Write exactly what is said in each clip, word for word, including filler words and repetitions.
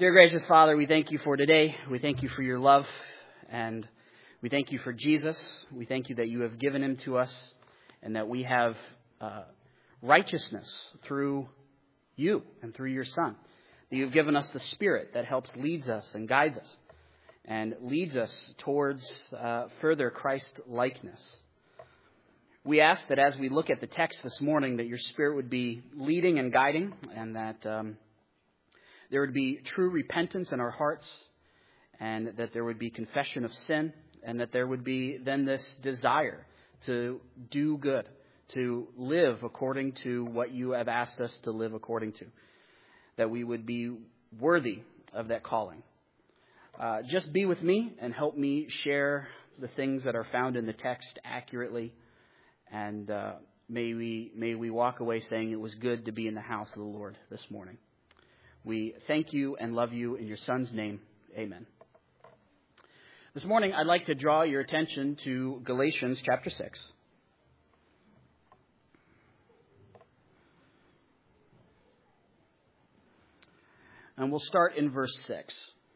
Dear gracious Father, we thank you for today. We thank you for your love, and we thank you for Jesus. We thank you that you have given him to us, and that we have uh, righteousness through you and through your Son. That you've given us the Spirit that helps leads us and guides us and leads us towards uh, further Christ-likeness. We ask that as we look at the text this morning, that your Spirit would be leading and guiding, and that um, there would be true repentance in our hearts, and that there would be confession of sin, and that there would be then this desire to do good, to live according to what you have asked us to live according to, that we would be worthy of that calling. Uh, just be with me and help me share the things that are found in the text accurately, and uh, may we may we walk away saying it was good to be in the house of the Lord this morning. We thank you and love you in your Son's name. Amen. This morning, I'd like to draw your attention to Galatians chapter six. And we'll start in verse six.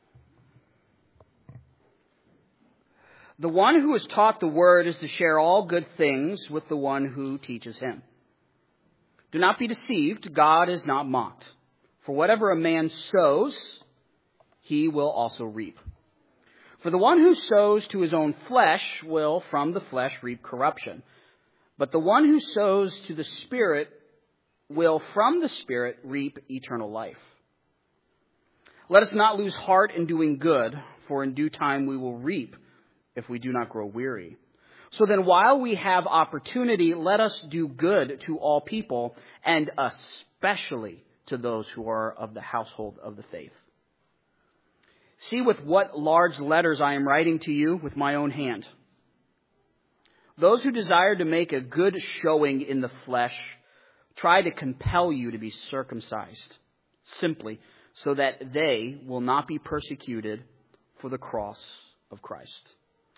The one who is taught the word is to share all good things with the one who teaches him. Do not be deceived. God is not mocked. For whatever a man sows, he will also reap. For the one who sows to his own flesh will from the flesh reap corruption. But the one who sows to the Spirit will from the Spirit reap eternal life. Let us not lose heart in doing good, for in due time we will reap if we do not grow weary. So then while we have opportunity, let us do good to all people, and especially to those who are of the household of the faith. See with what large letters I am writing to you with my own hand. Those who desire to make a good showing in the flesh try to compel you to be circumcised, simply so that they will not be persecuted for the cross of Christ.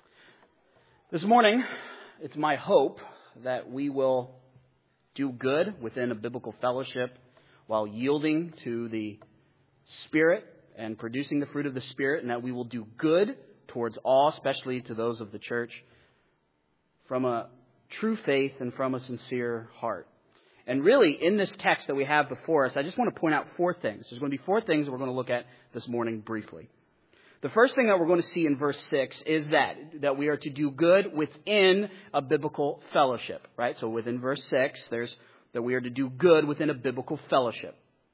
This morning, it's my hope that we will do good within a biblical fellowship while yielding to the Spirit and producing the fruit of the Spirit, and that we will do good towards all, especially to those of the church, from a true faith and from a sincere heart. And really, in this text that we have before us, I just want to point out four things. There's going to be four things that we're going to look at this morning briefly. The first thing that we're going to see in verse six is that, that we are to do good within a biblical fellowship, right? So within verse six, there's that we are to do good within a biblical fellowship.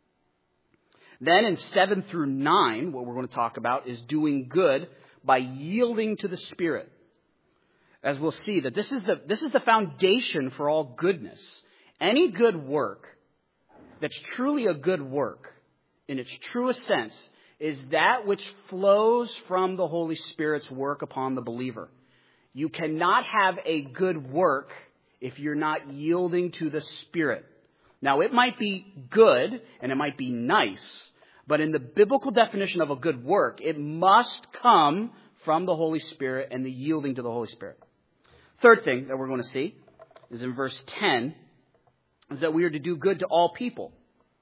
Then in seven through nine, what we're going to talk about is doing good by yielding to the Spirit. As we'll see, that this is the this is the foundation for all goodness. Any good work that's truly a good work in its truest sense is that which flows from the Holy Spirit's work upon the believer. You cannot have a good work if you're not yielding to the Spirit. Now, it might be good and it might be nice, but in the biblical definition of a good work, it must come from the Holy Spirit and the yielding to the Holy Spirit. Third thing that we're going to see is in verse ten, is that we are to do good to all people,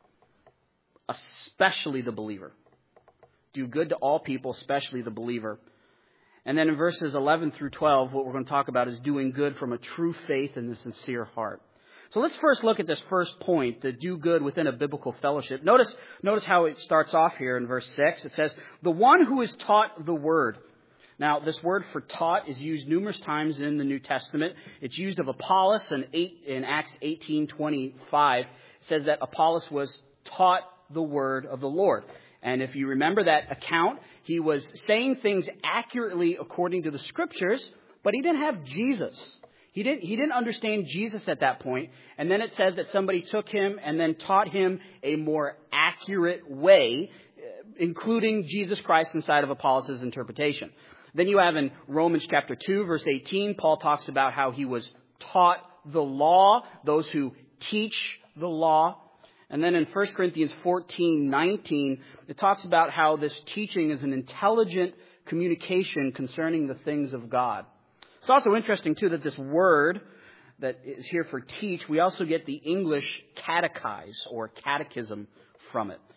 especially the believer. Do good to all people, especially the believer. And then in verses eleven through twelve, what we're going to talk about is doing good from a true faith and a sincere heart. So let's first look at this first point, to do good within a biblical fellowship. Notice, notice how it starts off here in verse six. It says, the one who is taught the word. Now, this word for taught is used numerous times in the New Testament. It's used of Apollos in, eight, in Acts eighteen twenty-five. It says that Apollos was taught the word of the Lord. And if you remember that account, he was saying things accurately according to the Scriptures, but he didn't have Jesus. He didn't, he didn't understand Jesus at that point. And then it says that somebody took him and then taught him a more accurate way, including Jesus Christ inside of Apollos' interpretation. Then you have in Romans chapter two, verse eighteen, Paul talks about how he was taught the law, those who teach the law. And then in First Corinthians fourteen nineteen, it talks about how this teaching is an intelligent communication concerning the things of God. It's also interesting, too, that this word that is here for teach, we also get the English catechize or catechism from it. And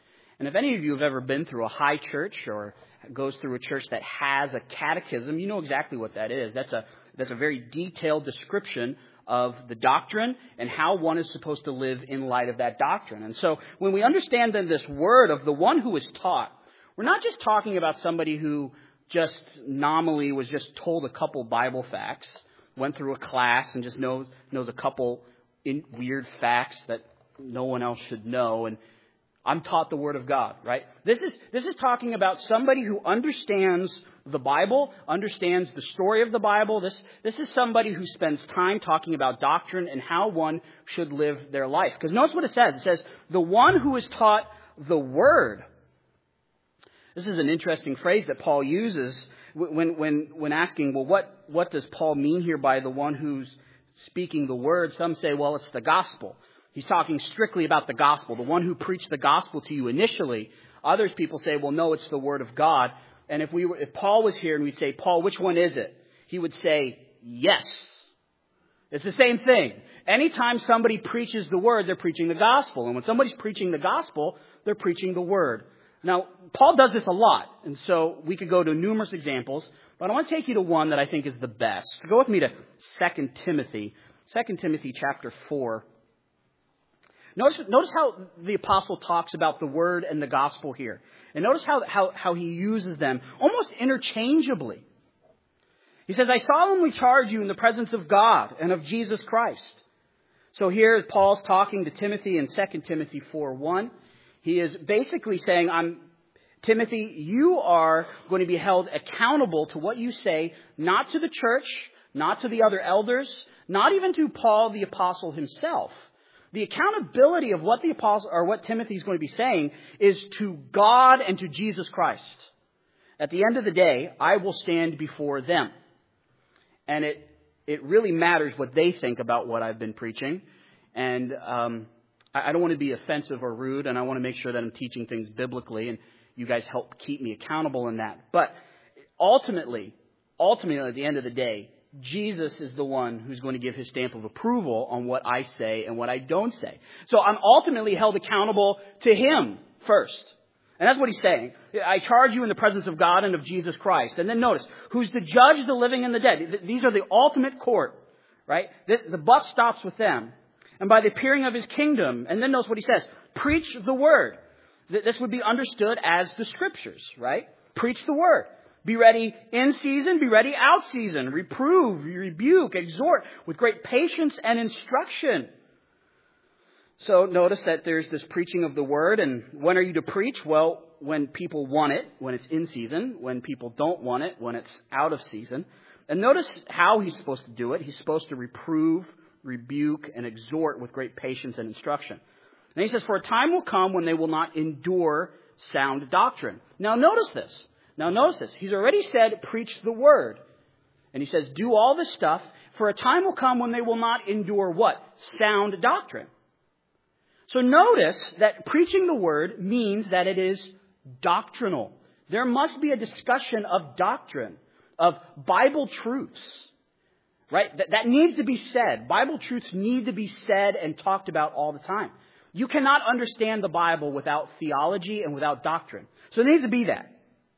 And if any of you have ever been through a high church or goes through a church that has a catechism, you know exactly what that is. That's a that's a very detailed description of the doctrine and how one is supposed to live in light of that doctrine. And so when we understand then this word of the one who is taught, we're not just talking about somebody who just nominally was just told a couple Bible facts, went through a class and just knows knows a couple in weird facts that no one else should know, and I'm taught the Word of God, right? This is this is talking about somebody who understands the Bible, understands the story of the Bible. This this is somebody who spends time talking about doctrine and how one should live their life. Because notice what it says. It says, the one who is taught the Word. This is an interesting phrase that Paul uses when when when asking, well, what, what does Paul mean here by the one who's speaking the Word? Some say, well, it's the gospel. He's talking strictly about the gospel, the one who preached the gospel to you initially. Others people say, well, no, it's the Word of God. And if we were, if Paul was here and we'd say, Paul, which one is it? He would say, yes. It's the same thing. Anytime somebody preaches the Word, they're preaching the gospel. And when somebody's preaching the gospel, they're preaching the Word. Now, Paul does this a lot. And so we could go to numerous examples. But I want to take you to one that I think is the best. So go with me to Second Timothy. Second Timothy chapter four. Notice, notice how the apostle talks about the word and the gospel here. And notice how, how, how he uses them almost interchangeably. He says, I solemnly charge you in the presence of God and of Jesus Christ. So here Paul's talking to Timothy in Second Timothy four one. He is basically saying, I'm Timothy, you are going to be held accountable to what you say, not to the church, not to the other elders, not even to Paul the apostle himself. The accountability of what the apostle or what Timothy is going to be saying is to God and to Jesus Christ. At the end of the day, I will stand before them. And it it really matters what they think about what I've been preaching. And um, I, I don't want to be offensive or rude, and I want to make sure that I'm teaching things biblically, and you guys help keep me accountable in that. But ultimately, ultimately, at the end of the day, Jesus is the one who's going to give his stamp of approval on what I say and what I don't say. So I'm ultimately held accountable to him first. And that's what he's saying. I charge you in the presence of God and of Jesus Christ. And then notice, who's the judge of the living and the dead. These are the ultimate court, right? The buck stops with them. And by the appearing of his kingdom. And then notice what he says. Preach the word. This would be understood as the scriptures, right? Preach the word. Be ready in season, be ready out season. Reprove, rebuke, exhort with great patience and instruction. So notice that there's this preaching of the word. And when are you to preach? Well, when people want it, when it's in season. When people don't want it, when it's out of season. And notice how he's supposed to do it. He's supposed to reprove, rebuke, and exhort with great patience and instruction. And he says, for a time will come when they will not endure sound doctrine. Now notice this. Now notice this. He's already said, preach the word. And he says, do all this stuff. For a time will come when they will not endure what? Sound doctrine. So notice that preaching the word means that it is doctrinal. There must be a discussion of doctrine, of Bible truths. Right? That, that needs to be said. Bible truths need to be said and talked about all the time. You cannot understand the Bible without theology and without doctrine. So there needs to be that.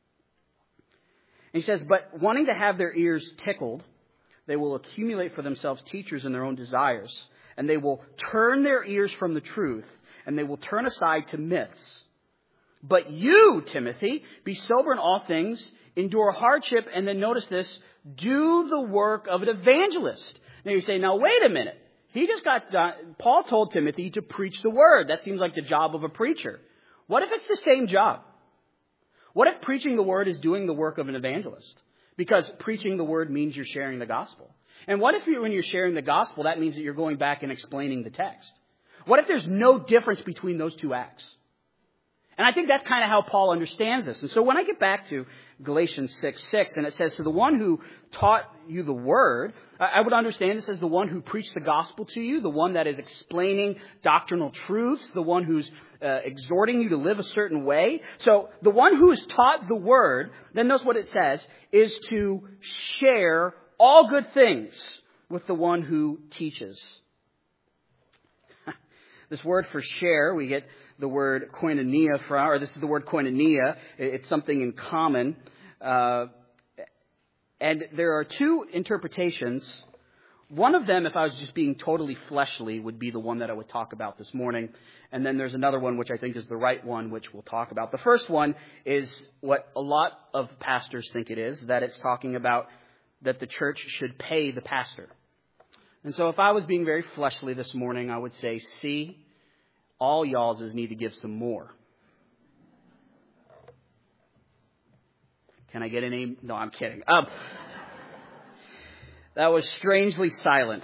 He says, but wanting to have their ears tickled, they will accumulate for themselves teachers in their own desires, and they will turn their ears from the truth, and they will turn aside to myths. But you, Timothy, be sober in all things, endure hardship, and then notice this, do the work of an evangelist. Now you say, now wait a minute. He just got done. Paul told Timothy to preach the word. That seems like the job of a preacher. What if it's the same job? What if preaching the word is doing the work of an evangelist? Because preaching the word means you're sharing the gospel. And what if you, when you're sharing the gospel, that means that you're going back and explaining the text? What if there's no difference between those two acts? And I think that's kind of how Paul understands this. And so when I get back to Galatians six six, and it says, to the one who taught you the word, I would understand this as the one who preached the gospel to you, the one that is explaining doctrinal truths, the one who's uh, exhorting you to live a certain way. So the one who is taught the word, then notice what it says, is to share all good things with the one who teaches. This word for share, we get the word koinonia from, or this is the word koinonia. It's something in common. Uh, and there are two interpretations. One of them, if I was just being totally fleshly, would be the one that I would talk about this morning. And then there's another one which I think is the right one, which we'll talk about. The first one is what a lot of pastors think it is, that it's talking about that the church should pay the pastor. And so if I was being very fleshly this morning, I would say, see, all y'all's need to give some more. Can I get any? No, I'm kidding. Um, that was strangely silent.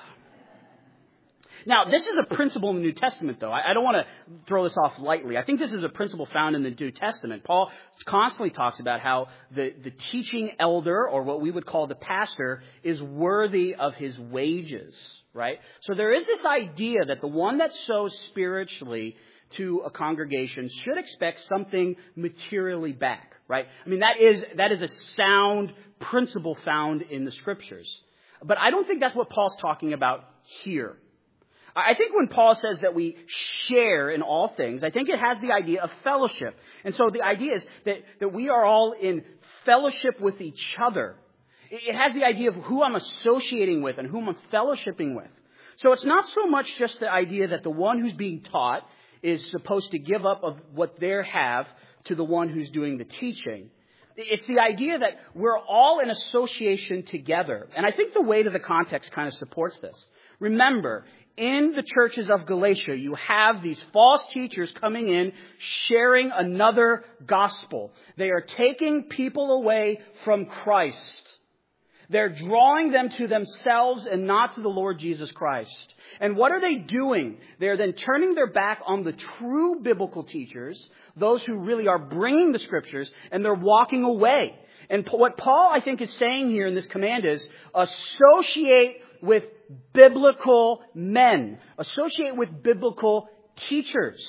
Now, this is a principle in the New Testament, though. I, I don't want to throw this off lightly. I think this is a principle found in the New Testament. Paul constantly talks about how the, the teaching elder, or what we would call the pastor, is worthy of his wages, right? So there is this idea that the one that sows spiritually to a congregation should expect something materially back, right? I mean, that is that is a sound principle found in the Scriptures. But I don't think that's what Paul's talking about here. I think when Paul says that we share in all things, I think it has the idea of fellowship. And so the idea is that, that we are all in fellowship with each other. It has the idea of who I'm associating with and whom I'm fellowshipping with. So it's not so much just the idea that the one who's being taught is supposed to give up of what they have to the one who's doing the teaching. It's the idea that we're all in association together. And I think the weight of the context kind of supports this. Remember, in the churches of Galatia, you have these false teachers coming in, sharing another gospel. They are taking people away from Christ. They're drawing them to themselves and not to the Lord Jesus Christ. And what are they doing? They're then turning their back on the true biblical teachers, those who really are bringing the Scriptures, and they're walking away. And what Paul, I think, is saying here in this command is, associate with biblical men. Associate with biblical teachers.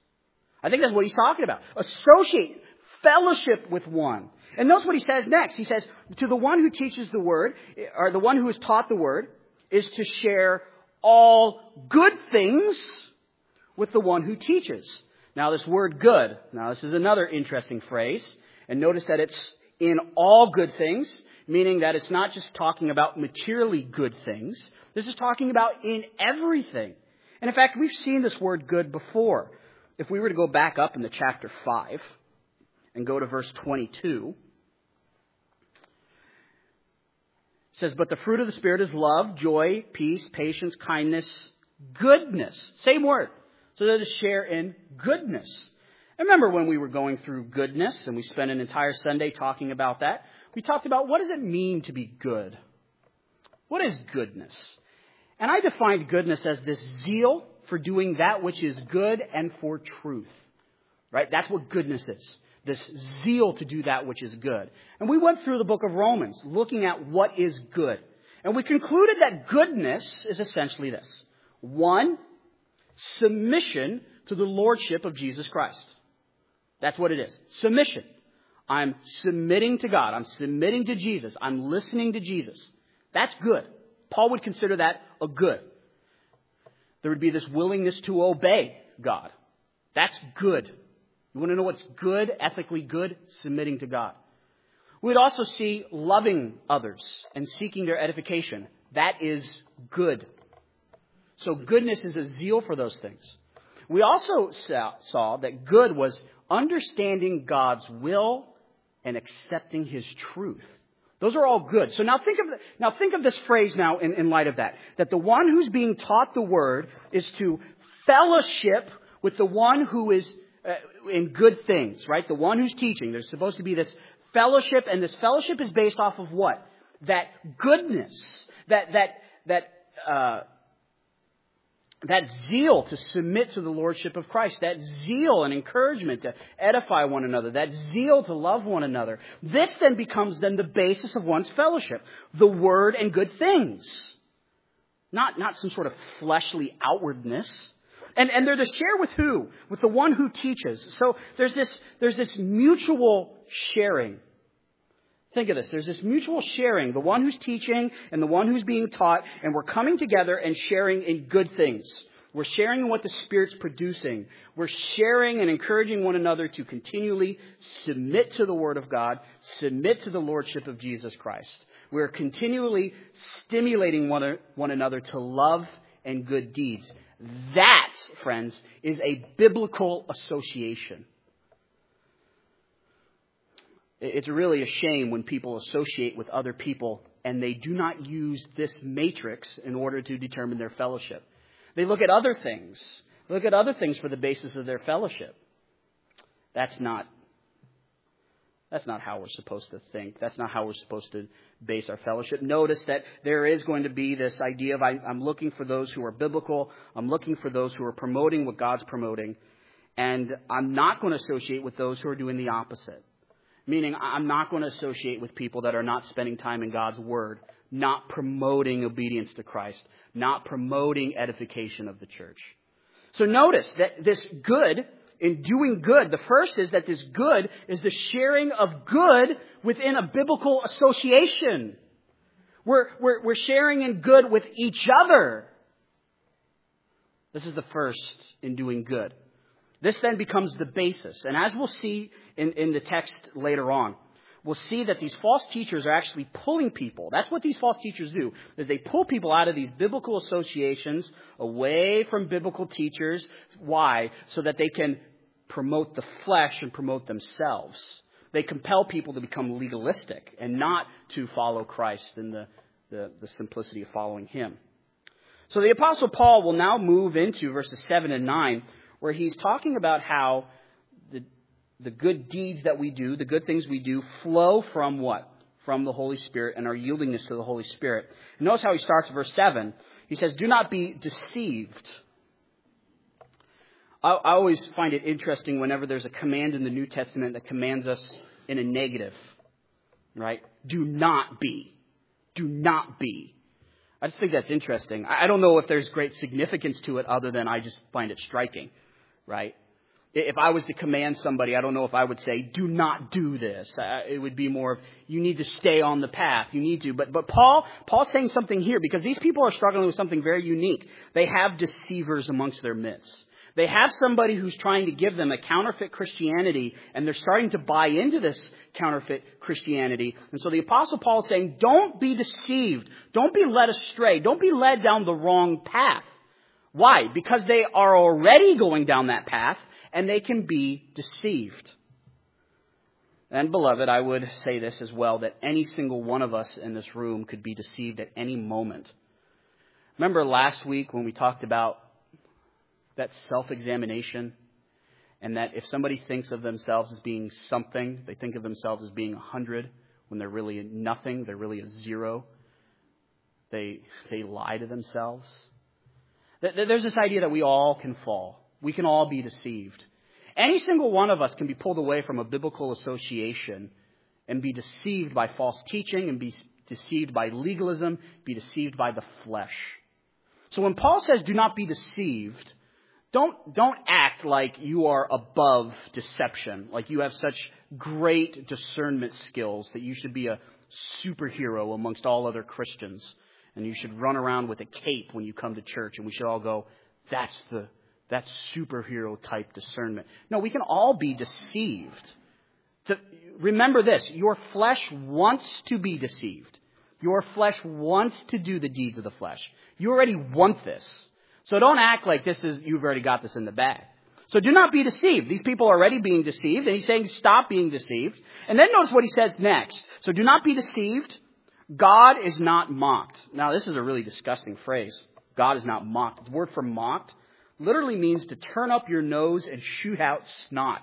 I think that's what he's talking about. Associate, fellowship with one. And notice what he says next. He says, to the one who teaches the word, or the one who is taught the word, is to share all good things with the one who teaches. Now this word good, now this is another interesting phrase. And notice that it's in all good things, meaning that it's not just talking about materially good things. This is talking about in everything. And in fact, we've seen this word good before. If we were to go back up into chapter five and go to verse twenty-two, it says, but the fruit of the Spirit is love, joy, peace, patience, kindness, goodness. Same word. So they're to share in goodness. I remember when we were going through goodness, and we spent an entire Sunday talking about that. We talked about what does it mean to be good? What is goodness? And I defined goodness as this zeal for doing that which is good and for truth. Right? That's what goodness is. This zeal to do that which is good. And we went through the book of Romans looking at what is good. And we concluded that goodness is essentially this. One, submission to the lordship of Jesus Christ. That's what it is. Submission. I'm submitting to God. I'm submitting to Jesus. I'm listening to Jesus. That's good. Paul would consider that a good. There would be this willingness to obey God. That's good. You want to know what's good, ethically good? Submitting to God. We'd also see loving others and seeking their edification. That is good. So goodness is a zeal for those things. We also saw that good was understanding God's will and accepting His truth. Those are all good. So now think of now think of this phrase now in, in light of that. That the one who's being taught the word is to fellowship with the one who is uh, in good things, right? The one who's teaching. There's supposed to be this fellowship, and this fellowship is based off of what? That goodness, that that that uh, that zeal to submit to the lordship of Christ, that zeal and encouragement to edify one another, that zeal to love one another. This then becomes then the basis of one's fellowship, the word and good things, not not some sort of fleshly outwardness. And and they're to share with who? With the one who teaches. So there's this there's this mutual sharing. Think of this. There's this mutual sharing, the one who's teaching and the one who's being taught, and we're coming together and sharing in good things. We're sharing what the Spirit's producing. We're sharing and encouraging one another to continually submit to the Word of God, submit to the Lordship of Jesus Christ. We're continually stimulating one, one another to love and good deeds. That, friends, is a biblical association. It's really a shame when people associate with other people and they do not use this matrix in order to determine their fellowship. They look at other things. They look at other things for the basis of their fellowship. That's not, that's not how we're supposed to think. That's not how we're supposed to base our fellowship. Notice that there is going to be this idea of I, I'm looking for those who are biblical. I'm looking for those who are promoting what God's promoting. And I'm not going to associate with those who are doing the opposite. Meaning I'm not going to associate with people that are not spending time in God's Word, not promoting obedience to Christ, not promoting edification of the church. So notice that this good, in doing good, the first is that this good is the sharing of good within a biblical association. We're, we're, we're sharing in good with each other. This is the first in doing good. This then becomes the basis. And as we'll see in, in the text later on, we'll see that these false teachers are actually pulling people. That's what these false teachers do, is they pull people out of these biblical associations away from biblical teachers. Why? So that they can promote the flesh and promote themselves. They compel people to become legalistic and not to follow Christ in the, the, the simplicity of following Him. So the Apostle Paul will now move into verses seven and nine, where he's talking about how the, the good deeds that we do, the good things we do, flow from what? From the Holy Spirit and our yieldingness to the Holy Spirit. And notice how he starts verse seven. He says, do not be deceived. I, I always find it interesting whenever there's a command in the New Testament that commands us in a negative. Right? Do not be. Do not be. I just think that's interesting. I don't know if there's great significance to it other than I just find it striking. Right? If I was to command somebody, I don't know if I would say, do not do this. Uh, it would be more of, you need to stay on the path. You need to. But but Paul, Paul's saying something here because these people are struggling with something very unique. They have deceivers amongst their midst. They have somebody who's trying to give them a counterfeit Christianity, and they're starting to buy into this counterfeit Christianity. And so the Apostle Paul is saying, don't be deceived. Don't be led astray. Don't be led down the wrong path. Why? Because they are already going down that path, and they can be deceived. And beloved, I would say this as well, that any single one of us in this room could be deceived at any moment. Remember last week when we talked about that self-examination, and that if somebody thinks of themselves as being something, they think of themselves as being a hundred, when they're really nothing, they're really a zero. They, they lie to themselves. There's this idea that we all can fall. We can all be deceived. Any single one of us can be pulled away from a biblical association and be deceived by false teaching and be deceived by legalism, be deceived by the flesh. So when Paul says do not be deceived, don't, don't act like you are above deception, like you have such great discernment skills that you should be a superhero amongst all other Christians. And you should run around with a cape when you come to church. And we should all go, that's the that's superhero type discernment. No, we can all be deceived. To, remember this, your flesh wants to be deceived. Your flesh wants to do the deeds of the flesh. You already want this. So don't act like this is you've already got this in the bag. So do not be deceived. These people are already being deceived. And he's saying stop being deceived. And then notice what he says next. So do not be deceived. God is not mocked. Now, this is a really disgusting phrase. God is not mocked. The word for mocked literally means to turn up your nose and shoot out snot.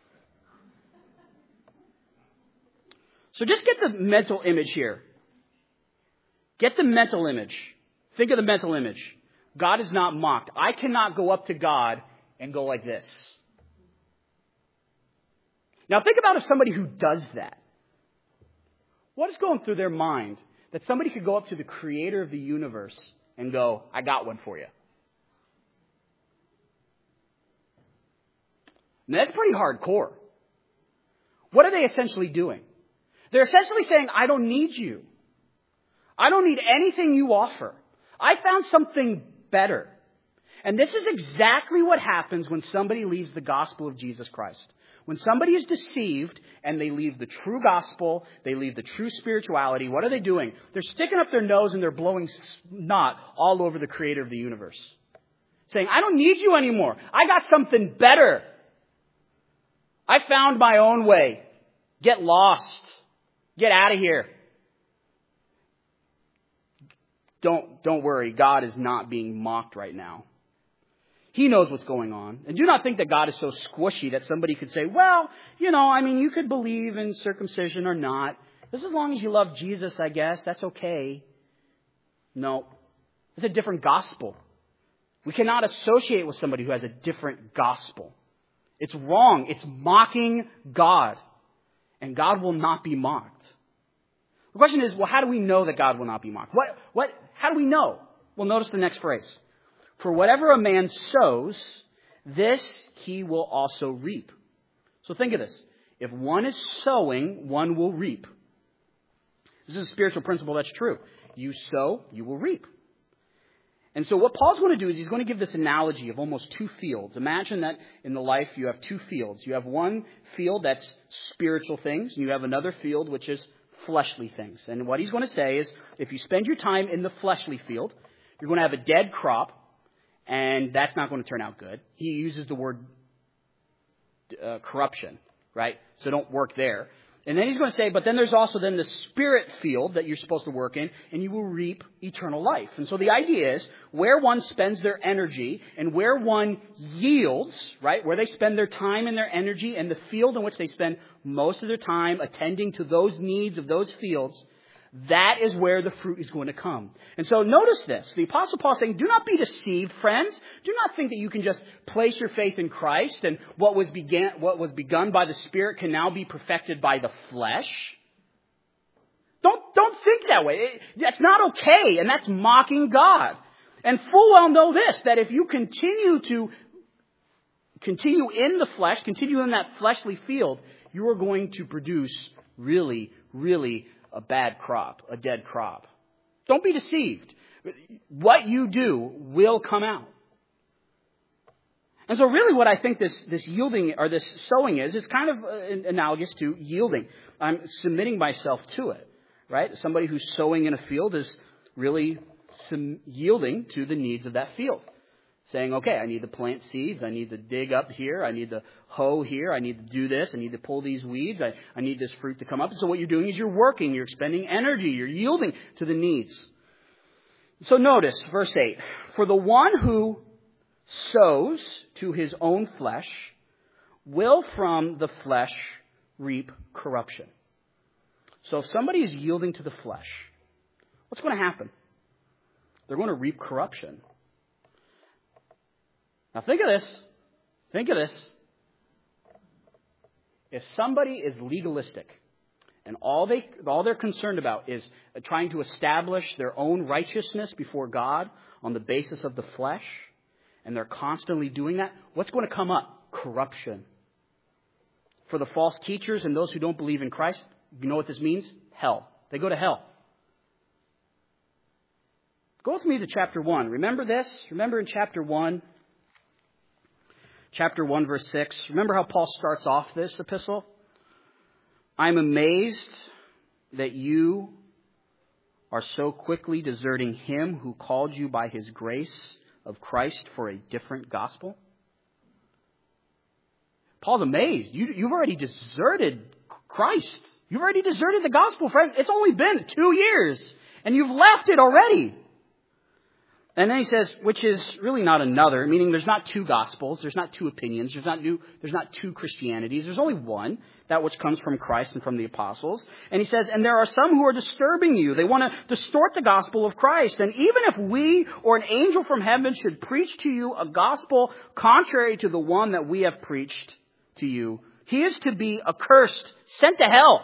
So just get the mental image here. Get the mental image. Think of the mental image. God is not mocked. I cannot go up to God and go like this. Now, think about if somebody who does that. What is going through their mind that somebody could go up to the creator of the universe and go, I got one for you? Now, that's pretty hardcore. What are they essentially doing? They're essentially saying, I don't need you. I don't need anything you offer. I found something better. And this is exactly what happens when somebody leaves the gospel of Jesus Christ. When somebody is deceived and they leave the true gospel, they leave the true spirituality, what are they doing? They're sticking up their nose and they're blowing snot all over the creator of the universe. Saying, I don't need you anymore. I got something better. I found my own way. Get lost. Get out of here. Don't, don't worry. God is not being mocked right now. He knows what's going on. And do not think that God is so squishy that somebody could say, well, you know, I mean, you could believe in circumcision or not. Just as long as you love Jesus, I guess, that's okay. No. It's a different gospel. We cannot associate with somebody who has a different gospel. It's wrong. It's mocking God. And God will not be mocked. The question is, well, how do we know that God will not be mocked? What, what, how do we know? Well, notice the next phrase. For whatever a man sows, this he will also reap. So think of this. If one is sowing, one will reap. This is a spiritual principle that's true. You sow, you will reap. And so what Paul's going to do is he's going to give this analogy of almost two fields. Imagine that in the life you have two fields. You have one field that's spiritual things, and you have another field which is fleshly things. And what he's going to say is, if you spend your time in the fleshly field, you're going to have a dead crop, and that's not going to turn out good. He uses the word uh, corruption, right? So don't work there. And then he's going to say, but then there's also then the spirit field that you're supposed to work in, and you will reap eternal life. And so the idea is, where one spends their energy and where one yields, right, where they spend their time and their energy, and the field in which they spend most of their time attending to those needs of those fields, that is where the fruit is going to come. And so notice this. The Apostle Paul is saying, do not be deceived, friends. Do not think that you can just place your faith in Christ and what was began, what was begun by the Spirit can now be perfected by the flesh. Don't, don't think that way. It, that's not okay, and that's mocking God. And full well know this, that if you continue to continue in the flesh, continue in that fleshly field, you are going to produce really, really a bad crop, a dead crop. Don't be deceived. What you do will come out. And so really what I think this, this yielding or this sowing is, is kind of uh, analogous to yielding. I'm submitting myself to it, right? Somebody who's sowing in a field is really some yielding to the needs of that field. Saying, okay, I need to plant seeds. I need to dig up here. I need to hoe here. I need to do this. I need to pull these weeds. I, I need this fruit to come up. So what you're doing is you're working. You're expending energy. You're yielding to the needs. So notice verse eight. For the one who sows to his own flesh will from the flesh reap corruption. So if somebody is yielding to the flesh, what's going to happen? They're going to reap corruption. Now think of this. Think of this. If somebody is legalistic and all they all they're concerned about is trying to establish their own righteousness before God on the basis of the flesh, and they're constantly doing that, what's going to come up? Corruption. For the false teachers and those who don't believe in Christ, you know what this means? Hell. They go to hell. Go with me to chapter one. Remember this? Remember in chapter one, Chapter one, verse six. Remember how Paul starts off this epistle? I'm amazed that you are so quickly deserting him who called you by his grace of Christ for a different gospel. Paul's amazed. You, you've already deserted Christ. You've already deserted the gospel, friend. It's only been two years, and you've left it already. And then he says, which is really not another, meaning there's not two gospels, there's not two opinions, there's not new, there's not two Christianities, there's only one, that which comes from Christ and from the apostles. And he says, and there are some who are disturbing you. They want to distort the gospel of Christ. And even if we or an angel from heaven should preach to you a gospel contrary to the one that we have preached to you, he is to be accursed, sent to hell.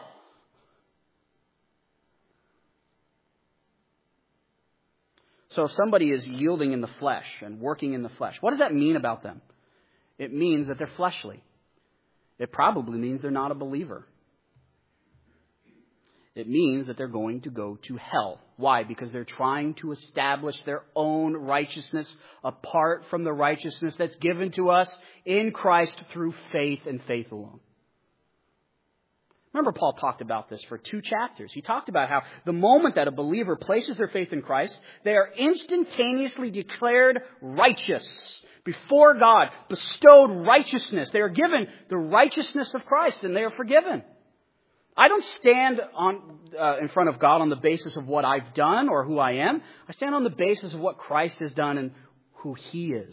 So if somebody is yielding in the flesh and working in the flesh, what does that mean about them? It means that they're fleshly. It probably means they're not a believer. It means that they're going to go to hell. Why? Because they're trying to establish their own righteousness apart from the righteousness that's given to us in Christ through faith and faith alone. Remember, Paul talked about this for two chapters. He talked about how the moment that a believer places their faith in Christ, they are instantaneously declared righteous before God, bestowed righteousness. They are given the righteousness of Christ, and they are forgiven. I don't stand on uh, in front of God on the basis of what I've done or who I am. I stand on the basis of what Christ has done and who He is.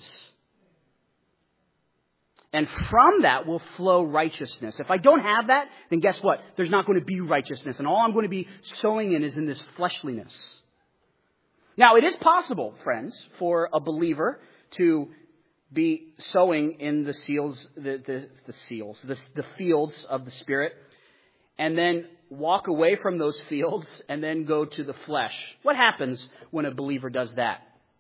And from that will flow righteousness. If I don't have that, then guess what? There's not going to be righteousness. And all I'm going to be sowing in is in this fleshliness. Now, it is possible, friends, for a believer to be sowing in the seals, the, the, the seals, the, the fields of the Spirit, and then walk away from those fields and then go to the flesh. What happens when a believer does that?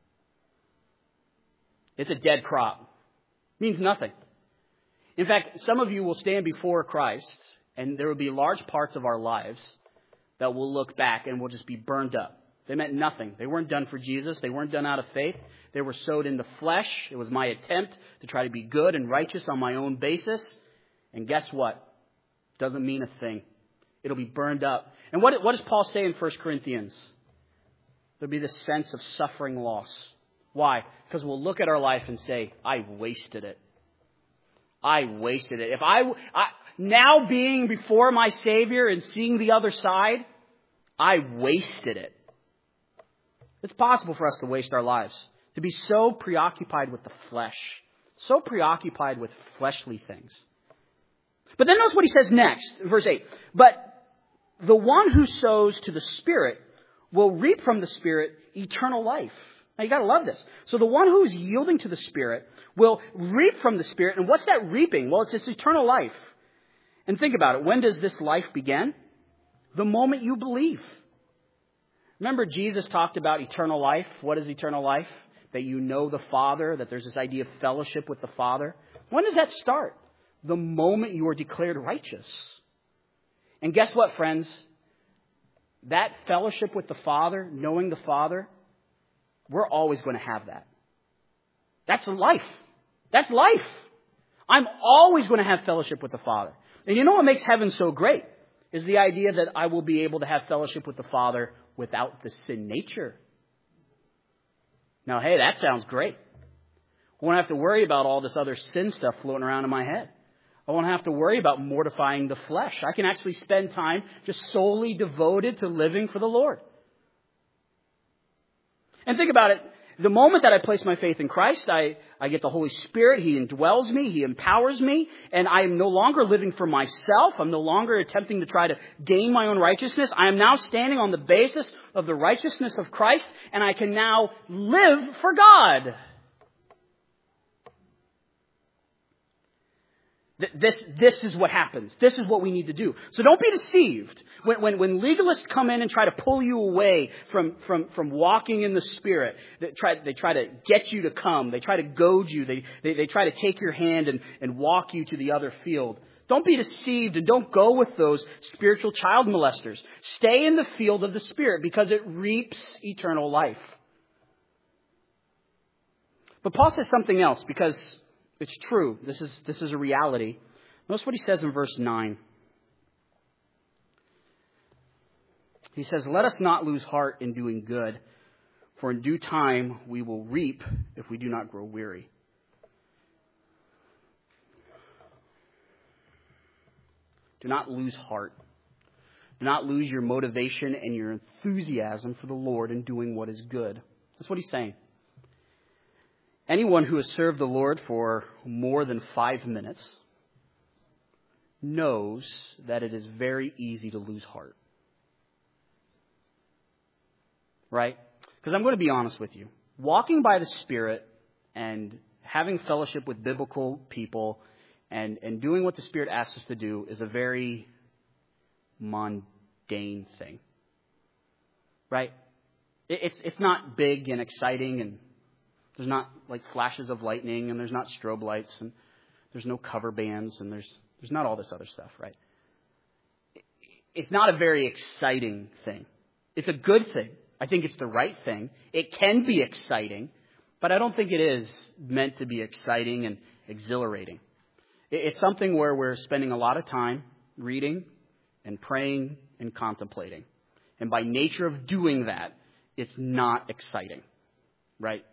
It's a dead crop. It means nothing. In fact, some of you will stand before Christ, and there will be large parts of our lives that will look back and will just be burned up. They meant nothing. They weren't done for Jesus. They weren't done out of faith. They were sowed in the flesh. It was my attempt to try to be good and righteous on my own basis. And guess what? Doesn't mean a thing. It'll be burned up. And what, what does Paul say in First Corinthians? There'll be this sense of suffering loss. Why? Because we'll look at our life and say, I wasted it. I wasted it. If I, I now being before my Savior and seeing the other side, I wasted it. It's possible for us to waste our lives, to be so preoccupied with the flesh, so preoccupied with fleshly things. But then notice what he says next, verse eight. But the one who sows to the Spirit will reap from the Spirit eternal life. Now, you got to love this. So the one who is yielding to the Spirit will reap from the Spirit. And what's that reaping? Well, it's this eternal life. And think about it. When does this life begin? The moment you believe. Remember, Jesus talked about eternal life. What is eternal life? That you know the Father, that there's this idea of fellowship with the Father. When does that start? The moment you are declared righteous. And guess what, friends? That fellowship with the Father, knowing the Father, we're always going to have that. That's life. That's life. I'm always going to have fellowship with the Father. And you know what makes heaven so great? Is the idea that I will be able to have fellowship with the Father without the sin nature. Now, hey, that sounds great. I won't have to worry about all this other sin stuff floating around in my head. I won't have to worry about mortifying the flesh. I can actually spend time just solely devoted to living for the Lord. And think about it. The moment that I place my faith in Christ, I, I get the Holy Spirit. He indwells me. He empowers me. And I am no longer living for myself. I'm no longer attempting to try to gain my own righteousness. I am now standing on the basis of the righteousness of Christ. And I can now live for God. This, this is what happens. This is what we need to do. So don't be deceived. When, when, when legalists come in and try to pull you away from, from, from walking in the Spirit, they try, they try to get you to come. They try to goad you. They, they, they try to take your hand and, and walk you to the other field. Don't be deceived and don't go with those spiritual child molesters. Stay in the field of the Spirit because it reaps eternal life. But Paul says something else because it's true. This is, this is a reality. Notice what he says in verse nine. He says, let us not lose heart in doing good, for in due time we will reap if we do not grow weary. Do not lose heart. Do not lose your motivation and your enthusiasm for the Lord in doing what is good. That's what he's saying. Anyone who has served the Lord for more than five minutes knows that it is very easy to lose heart. Right? Because I'm going to be honest with you. Walking by the Spirit and having fellowship with biblical people and, and doing what the Spirit asks us to do is a very mundane thing. Right? It, it's, it's not big and exciting, and there's not like flashes of lightning, and there's not strobe lights, and there's no cover bands, and there's there's not all this other stuff, right? it's not a very exciting thing. It's a good thing. I think it's the right thing. It can be exciting, but I don't think it is meant to be exciting and exhilarating. It's something where we're spending a lot of time reading and praying and contemplating. And by nature of doing that, it's not exciting, right?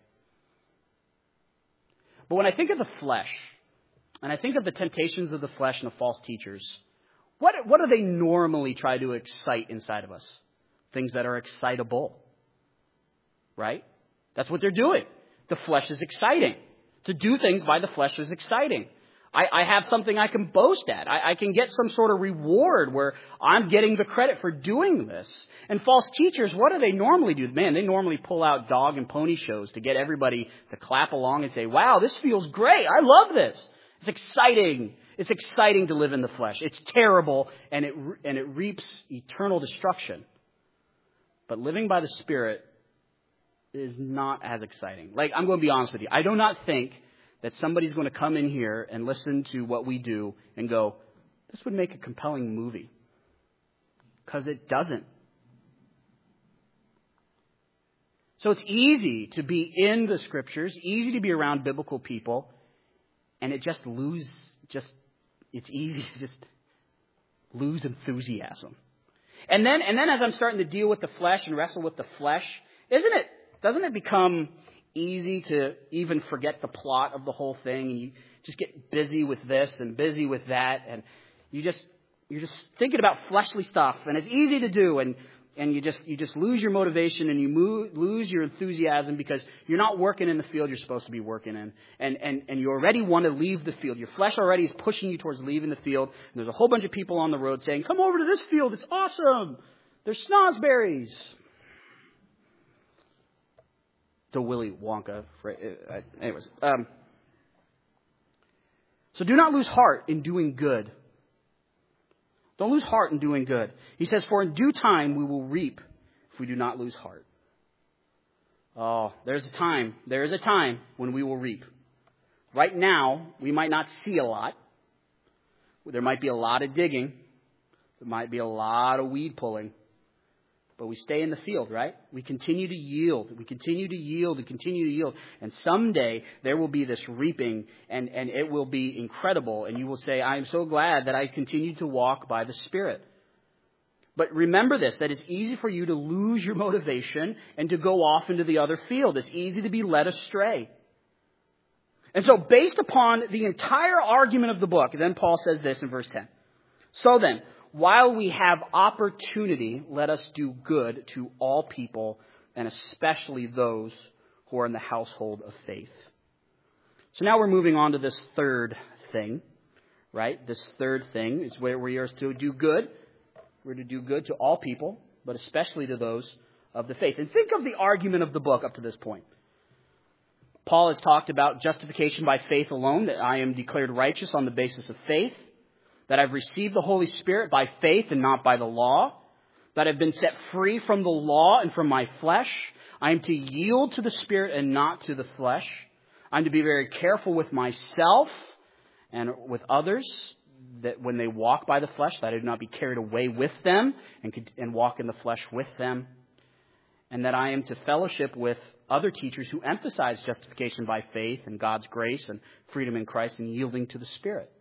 But when I think of the flesh, and I think of the temptations of the flesh and the false teachers, what, what do they normally try to excite inside of us? Things that are excitable, right? That's what they're doing. The flesh is exciting. To do things by the flesh is exciting. I, I have something I can boast at. I, I can get some sort of reward where I'm getting the credit for doing this. And false teachers, what do they normally do? Man, they normally pull out dog and pony shows to get everybody to clap along and say, wow, this feels great. I love this. It's exciting. It's exciting to live in the flesh. It's terrible, and it and it reaps eternal destruction. But living by the Spirit is not as exciting. Like, I'm going to be honest with you. I do not think that somebody's going to come in here and listen to what we do and go, this would make a compelling movie. Because it doesn't. So it's easy to be in the Scriptures, easy to be around biblical people, and it just lose, just, it's easy to just lose enthusiasm. And then, and then as I'm starting to deal with the flesh and wrestle with the flesh, isn't it, doesn't it become easy to even forget the plot of the whole thing, and you just get busy with this and busy with that, and you just, you're just thinking about fleshly stuff, and it's easy to do, and, and you just, you just lose your motivation, and you move, lose your enthusiasm because you're not working in the field you're supposed to be working in, and, and, and you already want to leave the field. Your flesh already is pushing you towards leaving the field, and there's a whole bunch of people on the road saying, come over to this field, it's awesome, there's snozzberries. It's a Willy Wonka. Uh, anyways. Um, so do not lose heart in doing good. Don't lose heart in doing good. He says, for in due time we will reap if we do not lose heart. Oh, there's a time. There is a time when we will reap. Right now, we might not see a lot. There might be a lot of digging. There might be a lot of weed pulling. But we stay in the field, right? We continue to yield. We continue to yield and continue to yield. And someday there will be this reaping, and, and it will be incredible. And you will say, I am so glad that I continued to walk by the Spirit. But remember this, that it's easy for you to lose your motivation and to go off into the other field. It's easy to be led astray. And so based upon the entire argument of the book, then Paul says this in verse ten. So then, while we have opportunity, let us do good to all people, and especially those who are in the household of faith. So now we're moving on to this third thing, right? This third thing is where we are to do good. We're to do good to all people, but especially to those of the faith. And think of the argument of the book up to this point. Paul has talked about justification by faith alone, that I am declared righteous on the basis of faith, that I've received the Holy Spirit by faith and not by the law, that I've been set free from the law and from my flesh. I am to yield to the Spirit and not to the flesh. I'm to be very careful with myself and with others, that when they walk by the flesh, that I do not be carried away with them and, and walk in the flesh with them. And that I am to fellowship with other teachers who emphasize justification by faith and God's grace and freedom in Christ and yielding to the Spirit.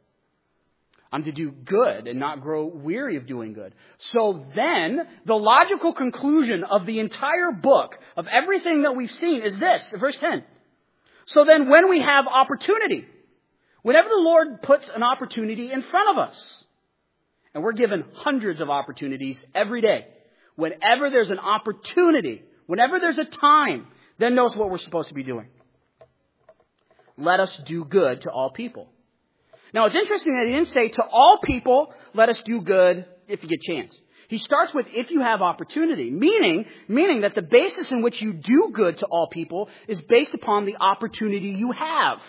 I'm to do good and not grow weary of doing good. So then, the logical conclusion of the entire book, of everything that we've seen, is this, verse ten. So then, when we have opportunity, whenever the Lord puts an opportunity in front of us, and we're given hundreds of opportunities every day, whenever there's an opportunity, whenever there's a time, then notice what we're supposed to be doing. Let us do good to all people. Now, it's interesting that he didn't say to all people, let us do good if you get a chance. He starts with if you have opportunity, meaning, meaning that the basis in which you do good to all people is based upon the opportunity you have.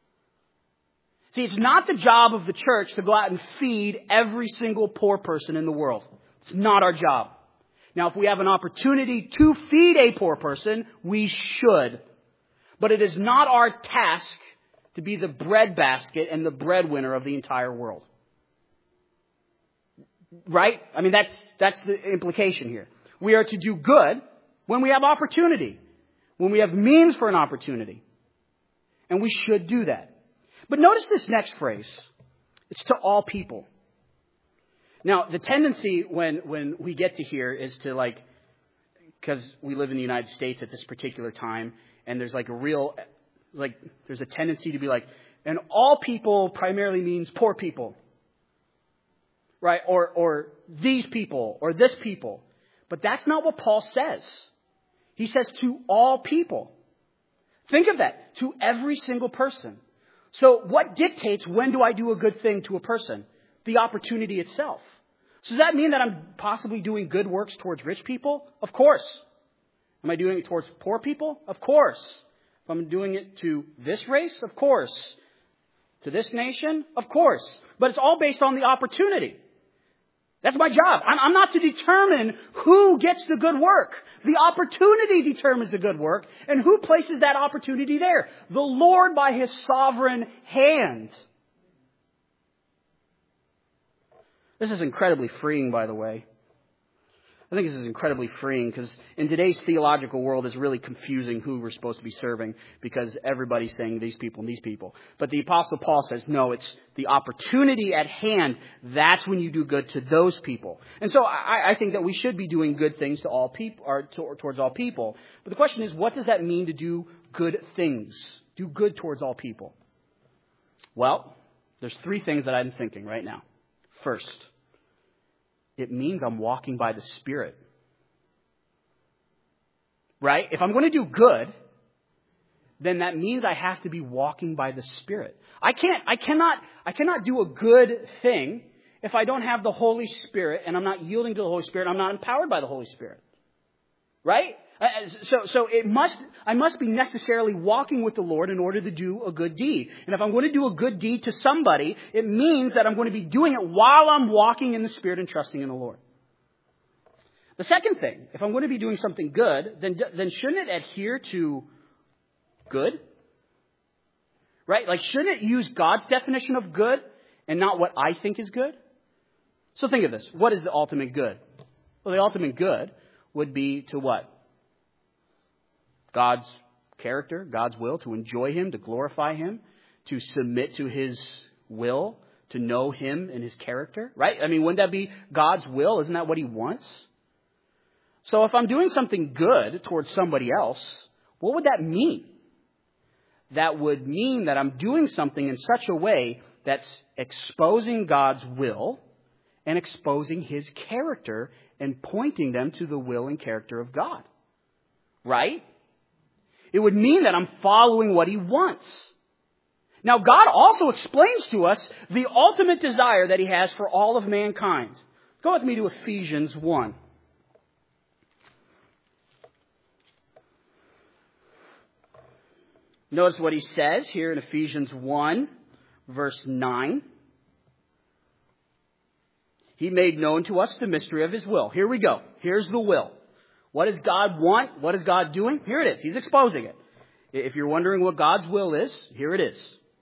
See, it's not the job of the church to go out and feed every single poor person in the world. It's not our job. Now, if we have an opportunity to feed a poor person, we should. But it is not our task to be the bread basket and the breadwinner of the entire world. Right? I mean, that's, that's the implication here. We are to do good when we have opportunity, when we have means for an opportunity. And we should do that. But notice this next phrase. It's to all people. Now, the tendency when, when we get to here is to like, because we live in the United States at this particular time, and there's like a real, like, there's a tendency to be like, and all people primarily means poor people. Right? Or, or these people, or this people. But that's not what Paul says. He says to all people. Think of that. To every single person. So what dictates when do I do a good thing to a person? The opportunity itself. So does that mean that I'm possibly doing good works towards rich people? Of course. Am I doing it towards poor people? Of course. If I'm doing it to this race? Of course. To this nation? Of course. But it's all based on the opportunity. That's my job. I'm, I'm not to determine who gets the good work. The opportunity determines the good work. And who places that opportunity there? The Lord by His sovereign hand. This is incredibly freeing, by the way. I think this is incredibly freeing because in today's theological world it's really confusing who we're supposed to be serving because everybody's saying these people and these people. But the Apostle Paul says, no, it's the opportunity at hand. That's when you do good to those people. And so I, I think that we should be doing good things to all people, or to, towards all people. But the question is, what does that mean to do good things? Do good towards all people? Well, there's three things that I'm thinking right now. First, it means I'm walking by the Spirit. Right? If I'm going to do good, then that means I have to be walking by the Spirit. I can't, I cannot, I cannot do a good thing if I don't have the Holy Spirit and I'm not yielding to the Holy Spirit. I'm not empowered by the Holy Spirit. Right? So, so it must, I must be necessarily walking with the Lord in order to do a good deed. And if I'm going to do a good deed to somebody, it means that I'm going to be doing it while I'm walking in the Spirit and trusting in the Lord. The second thing, if I'm going to be doing something good, then, then shouldn't it adhere to good? Right? Like, shouldn't it use God's definition of good and not what I think is good? So think of this. What is the ultimate good? Well, the ultimate good would be to what? God's character, God's will, to enjoy Him, to glorify Him, to submit to His will, to know Him and His character, right? I mean, wouldn't that be God's will? Isn't that what He wants? So if I'm doing something good towards somebody else, what would that mean? That would mean that I'm doing something in such a way that's exposing God's will and exposing His character and pointing them to the will and character of God, right? It would mean that I'm following what He wants. Now, God also explains to us the ultimate desire that He has for all of mankind. Go with me to Ephesians one. Notice what he says here in Ephesians one, verse nine. He made known to us the mystery of His will. Here we go. Here's the will. What does God want? What is God doing? Here it is. He's exposing it. If you're wondering what God's will is, here it is.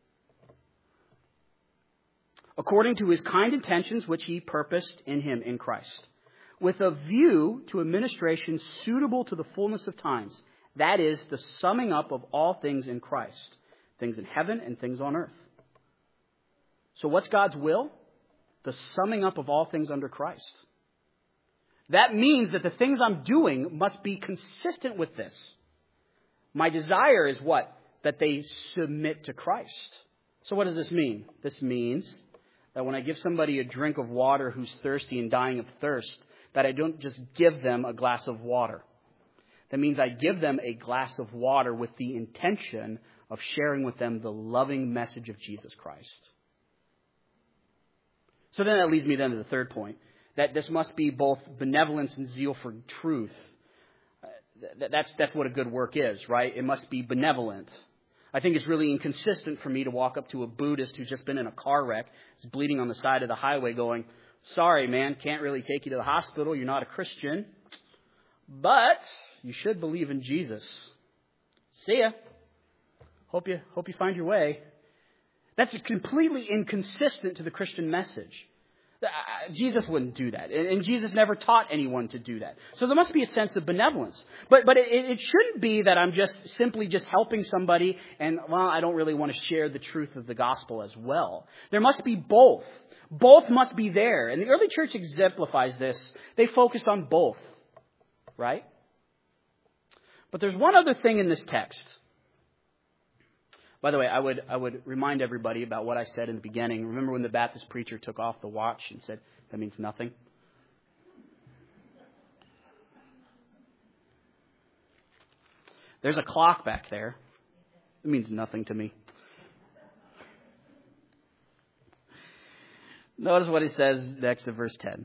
According to His kind intentions, which He purposed in Him, in Christ, with a view to administration suitable to the fullness of times. That is the summing up of all things in Christ, things in heaven and things on earth. So what's God's will? The summing up of all things under Christ. That means that the things I'm doing must be consistent with this. My desire is what? That they submit to Christ. So what does this mean? This means that when I give somebody a drink of water who's thirsty and dying of thirst, that I don't just give them a glass of water. That means I give them a glass of water with the intention of sharing with them the loving message of Jesus Christ. So then that leads me then to the third point. That this must be both benevolence and zeal for truth. That's, that's what a good work is, right? It must be benevolent. I think it's really inconsistent for me to walk up to a Buddhist who's just been in a car wreck, is bleeding on the side of the highway going, sorry, man, can't really take you to the hospital. You're not a Christian. But you should believe in Jesus. See ya. Hope you, hope you find your way. That's completely inconsistent to the Christian message. Jesus wouldn't do that. And Jesus never taught anyone to do that. So there must be a sense of benevolence. But but it, it shouldn't be that I'm just simply just helping somebody and, well, I don't really want to share the truth of the gospel as well. There must be both. Both must be there. And the early church exemplifies this. They focused on both. Right? But there's one other thing in this text. By the way, I would I would remind everybody about what I said in the beginning. Remember when the Baptist preacher took off the watch and said, that means nothing? There's a clock back there. It means nothing to me. Notice what he says next to verse ten.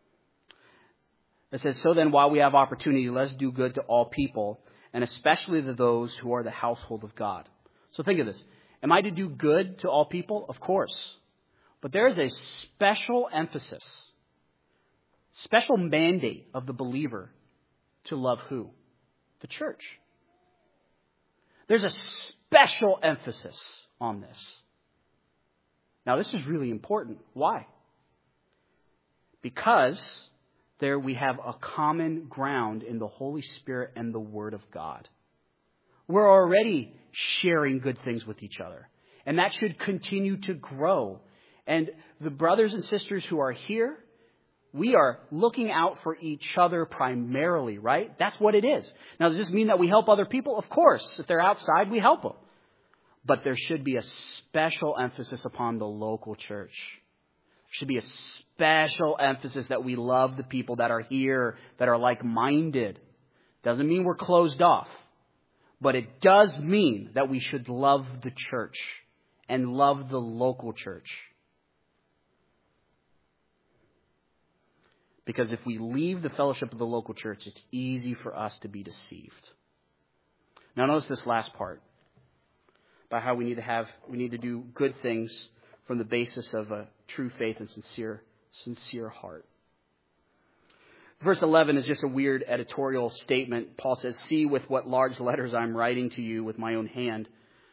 It says, so then while we have opportunity, let's do good to all people, and especially to those who are the household of God. So think of this. Am I to do good to all people? Of course. But there is a special emphasis, special mandate of the believer to love who? The church. There's a special emphasis on this. Now, this is really important. Why? Because there we have a common ground in the Holy Spirit and the Word of God. We're already sharing good things with each other. And that should continue to grow. And the brothers and sisters who are here, we are looking out for each other primarily, right? That's what it is. Now, does this mean that we help other people? Of course. If they're outside, we help them. But there should be a special emphasis upon the local church. There should be a special emphasis that we love the people that are here, that are like-minded. Doesn't mean we're closed off. But it does mean that we should love the church and love the local church. Because if we leave the fellowship of the local church, it's easy for us to be deceived. Now notice this last part about how we need to have, we need to do good things from the basis of a true faith and sincere, sincere heart. Verse eleven is just a weird editorial statement. Paul says, see with what large letters I'm writing to you with my own hand.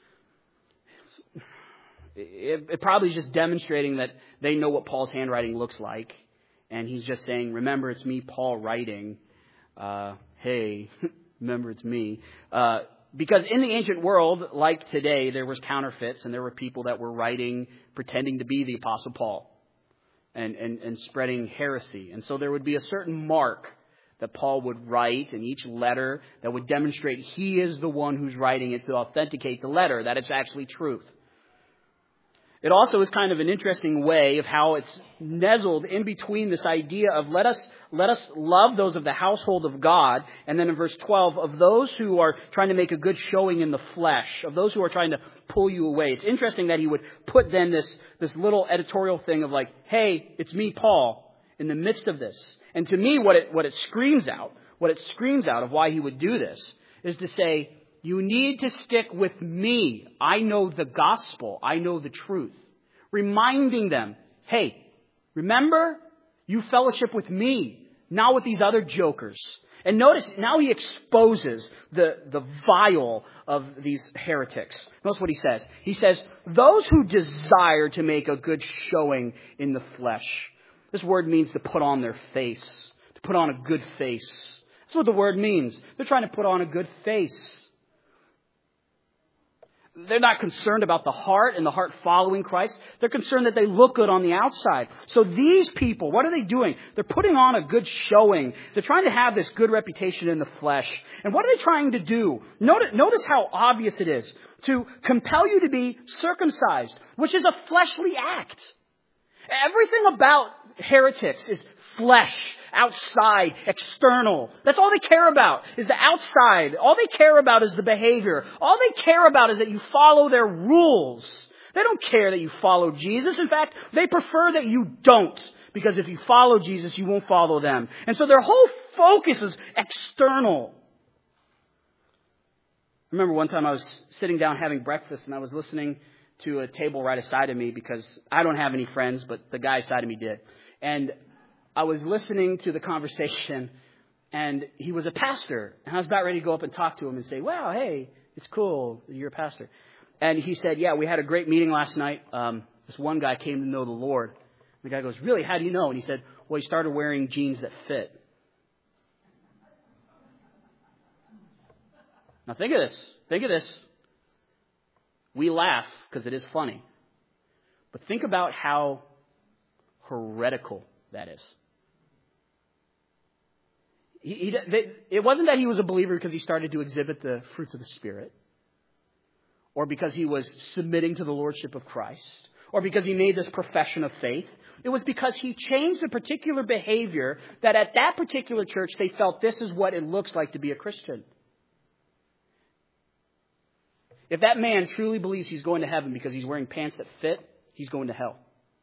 It, it probably is just demonstrating that they know what Paul's handwriting looks like. And he's just saying, remember, it's me, Paul, writing. Uh, hey, remember, it's me. Uh, because in the ancient world, like today, there was counterfeits and there were people that were writing, pretending to be the Apostle Paul. And, and, and spreading heresy. And so there would be a certain mark that Paul would write in each letter that would demonstrate he is the one who's writing it to authenticate the letter, that it's actually truth. It also is kind of an interesting way of how it's nestled in between this idea of let us let us love those of the household of God, and then in verse twelve, of those who are trying to make a good showing in the flesh, of those who are trying to pull you away. It's interesting that he would put then this, this little editorial thing of like, hey, it's me, Paul, in the midst of this. And to me, what it what it screams out, what it screams out of why he would do this is to say, you need to stick with me. I know the gospel. I know the truth. Reminding them, hey, remember, you fellowship with me, not with these other jokers. And notice, now he exposes the, the vile of these heretics. Notice what he says. He says, those who desire to make a good showing in the flesh. This word means to put on their face, to put on a good face. That's what the word means. They're trying to put on a good face. They're not concerned about the heart and the heart following Christ. They're concerned that they look good on the outside. So these people, what are they doing? They're putting on a good showing. They're trying to have this good reputation in the flesh. And what are they trying to do? Notice, notice how obvious it is. To compel you to be circumcised, which is a fleshly act. Everything about heretics is flesh, outside, external. That's all they care about is the outside. All they care about is the behavior. All they care about is that you follow their rules. They don't care that you follow Jesus. In fact, they prefer that you don't. Because if you follow Jesus, you won't follow them. And so their whole focus is external. I remember one time I was sitting down having breakfast and I was listening to a table right aside of me because I don't have any friends, but the guy aside of me did. And I was listening to the conversation, and he was a pastor. And I was about ready to go up and talk to him and say, wow, hey, it's cool, you're a pastor. And he said, yeah, we had a great meeting last night. Um, this one guy came to know the Lord. The guy goes, really, how do you know? And he said, well, he started wearing jeans that fit. Now think of this. Think of this. We laugh because it is funny. But think about how heretical that is. He, he, they, it wasn't that he was a believer because he started to exhibit the fruits of the Spirit, or because he was submitting to the lordship of Christ, or because he made this profession of faith. It was because he changed a particular behavior that at that particular church they felt this is what it looks like to be a Christian. If that man truly believes he's going to heaven because he's wearing pants that fit, he's going to hell.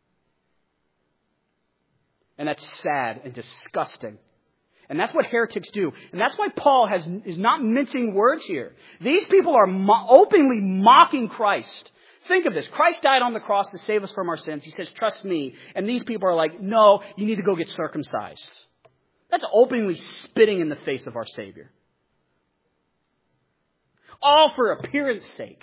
And that's sad and disgusting. And that's what heretics do. And that's why Paul has is not mincing words here. These people are mo- openly mocking Christ. Think of this. Christ died on the cross to save us from our sins. He says, trust me. And these people are like, no, you need to go get circumcised. That's openly spitting in the face of our Savior. All for appearance sake.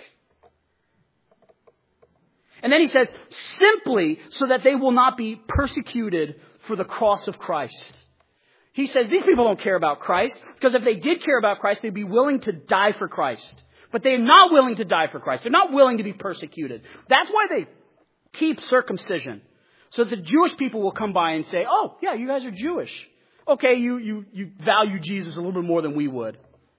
And then he says, simply so that they will not be persecuted for the cross of Christ. He says these people don't care about Christ, because if they did care about Christ, they'd be willing to die for Christ. But they're not willing to die for Christ. They're not willing to be persecuted. That's why they keep circumcision. So that the Jewish people will come by and say, oh, yeah, you guys are Jewish. Okay, you, you, you value Jesus a little bit more than we would.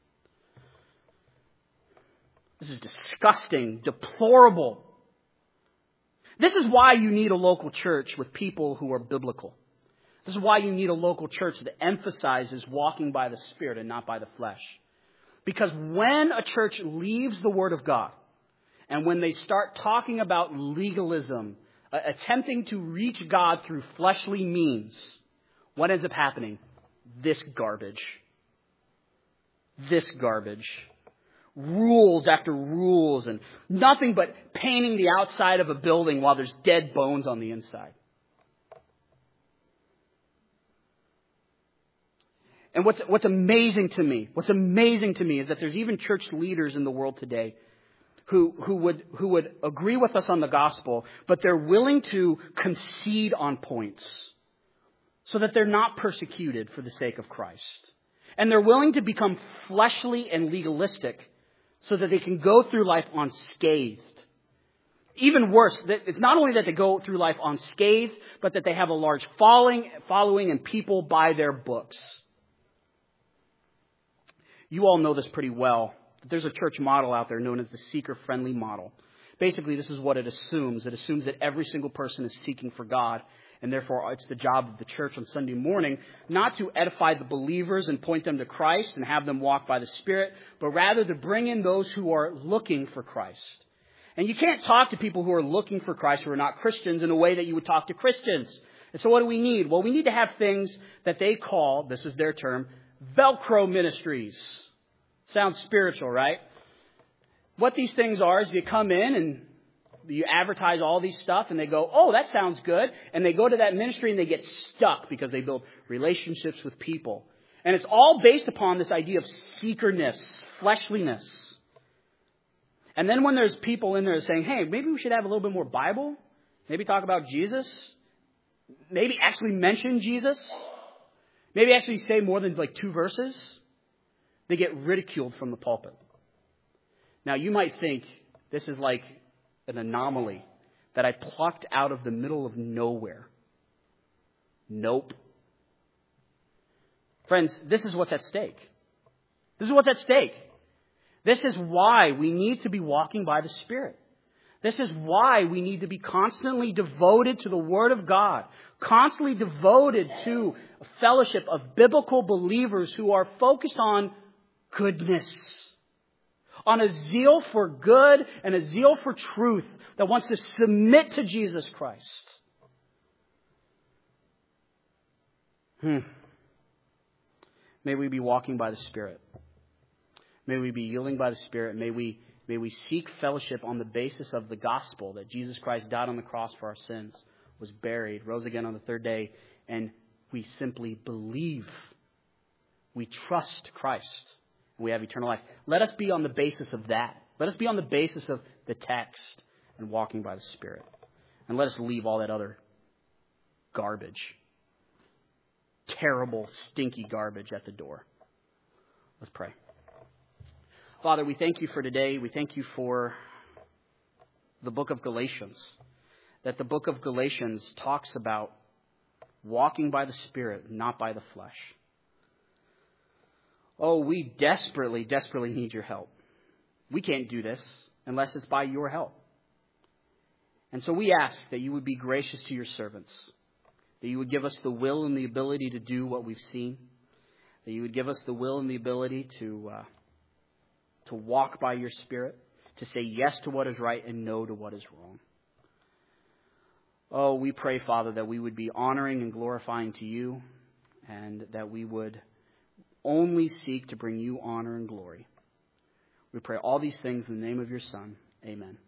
This is disgusting, deplorable. This is why you need a local church with people who are biblical. This is why you need a local church that emphasizes walking by the Spirit and not by the flesh. Because when a church leaves the Word of God, and when they start talking about legalism, uh, attempting to reach God through fleshly means, what ends up happening? This garbage. This garbage. Rules after rules, and nothing but painting the outside of a building while there's dead bones on the inside. And what's, what's amazing to me, what's amazing to me is that there's even church leaders in the world today who, who would, who would agree with us on the gospel, but they're willing to concede on points so that they're not persecuted for the sake of Christ. And they're willing to become fleshly and legalistic so that they can go through life unscathed. Even worse, it's not only that they go through life unscathed, but that they have a large following, following and people buy their books. You all know this pretty well. There's a church model out there known as the seeker-friendly model. Basically, this is what it assumes. It assumes that every single person is seeking for God, and therefore it's the job of the church on Sunday morning not to edify the believers and point them to Christ and have them walk by the Spirit, but rather to bring in those who are looking for Christ. And you can't talk to people who are looking for Christ who are not Christians in a way that you would talk to Christians. And so what do we need? Well, we need to have things that they call, this is their term, Velcro ministries. Sounds spiritual, right? What these things are is you come in and you advertise all these stuff and they go, oh, that sounds good. And they go to that ministry and they get stuck because they build relationships with people. And it's all based upon this idea of seekerness, fleshliness. And then when there's people in there saying, hey, maybe we should have a little bit more Bible. Maybe talk about Jesus. Maybe actually mention Jesus. Maybe actually say more than like two verses. They get ridiculed from the pulpit. Now, you might think this is like an anomaly that I plucked out of the middle of nowhere. Nope. Friends, this is what's at stake. This is what's at stake. This is why we need to be walking by the Spirit. This is why we need to be constantly devoted to the Word of God, constantly devoted to a fellowship of biblical believers who are focused on goodness, on a zeal for good and a zeal for truth that wants to submit to Jesus Christ. Hmm. May we be walking by the Spirit. May we be yielding by the Spirit. May we May we seek fellowship on the basis of the gospel that Jesus Christ died on the cross for our sins, was buried, rose again on the third day, and we simply believe. We trust Christ. And we have eternal life. Let us be on the basis of that. Let us be on the basis of the text and walking by the Spirit. And let us leave all that other garbage. Terrible, stinky garbage at the door. Let's pray. Father, we thank you for today. We thank you for the book of Galatians. That the book of Galatians talks about walking by the Spirit, not by the flesh. Oh, we desperately, desperately need your help. We can't do this unless it's by your help. And so we ask that you would be gracious to your servants, that you would give us the will and the ability to do what we've seen, that you would give us the will and the ability to uh, to walk by your Spirit, to say yes to what is right and no to what is wrong. Oh, we pray, Father, that we would be honoring and glorifying to you, and that we would only seek to bring you honor and glory. We pray all these things in the name of your Son. Amen.